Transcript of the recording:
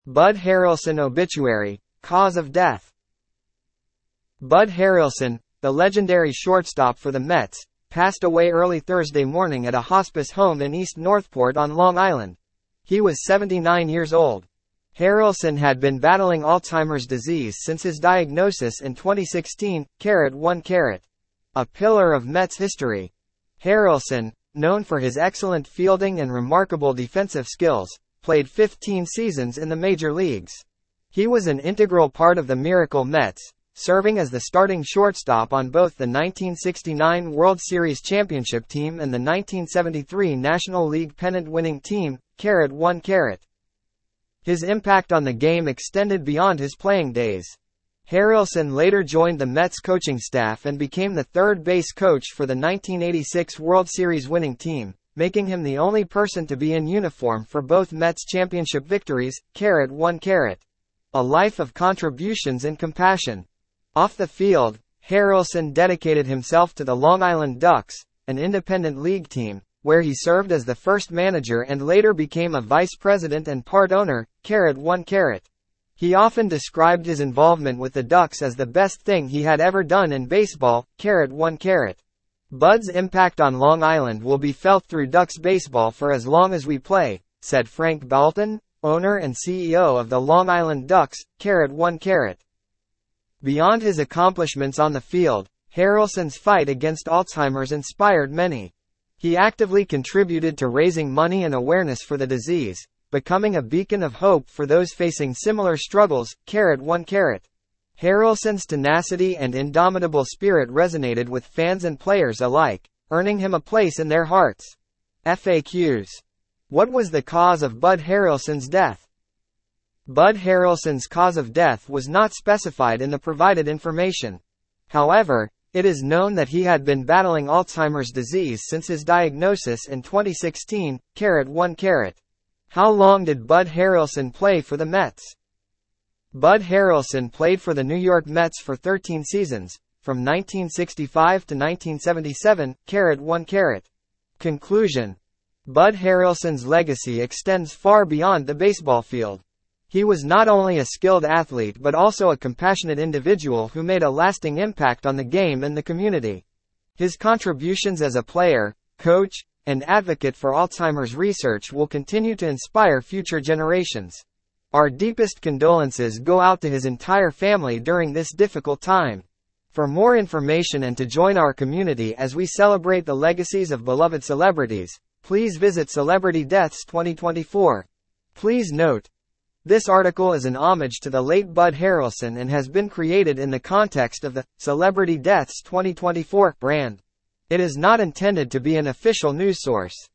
Bud Harrelson obituary, cause of death. Bud Harrelson, the legendary shortstop for the Mets, passed away early Thursday morning at a hospice home in East Northport on Long Island. He was 79 years old. Harrelson had been battling Alzheimer's disease since his diagnosis in 2016, a pillar of Mets history. Harrelson, known for his excellent fielding and remarkable defensive skills, played 15 seasons in the major leagues. He was an integral part of the Miracle Mets, serving as the starting shortstop on both the 1969 World Series championship team and the 1973 National League pennant-winning team, His impact on the game extended beyond his playing days. Harrelson later joined the Mets coaching staff and became the third base coach for the 1986 World Series winning team, making him the only person to be in uniform for both Mets championship victories. A life of contributions and compassion. Off the field, Harrelson dedicated himself to the Long Island Ducks, an independent league team, where he served as the first manager and later became a vice president and part owner. He often described his involvement with the Ducks as the best thing he had ever done in baseball. Bud's impact on Long Island will be felt through Ducks baseball for as long as we play, said Frank Balton, owner and CEO of the Long Island Ducks. Beyond his accomplishments on the field, Harrelson's fight against Alzheimer's inspired many. He actively contributed to raising money and awareness for the disease, becoming a beacon of hope for those facing similar struggles. Harrelson's tenacity and indomitable spirit resonated with fans and players alike, earning him a place in their hearts. FAQs. What was the cause of Bud Harrelson's death? Bud Harrelson's cause of death was not specified in the provided information. However, it is known that he had been battling Alzheimer's disease since his diagnosis in 2016. How long did Bud Harrelson play for the Mets? Bud Harrelson played for the New York Mets for 13 seasons, from 1965 to 1977. Conclusion. Bud Harrelson's legacy extends far beyond the baseball field. He was not only a skilled athlete but also a compassionate individual who made a lasting impact on the game and the community. His contributions as a player, coach, and advocate for Alzheimer's research will continue to inspire future generations. Our deepest condolences go out to his entire family during this difficult time. For more information and to join our community as we celebrate the legacies of beloved celebrities, please visit Celebrity Deaths 2024. Please note, this article is an homage to the late Bud Harrelson and has been created in the context of the Celebrity Deaths 2024 brand. It is not intended to be an official news source.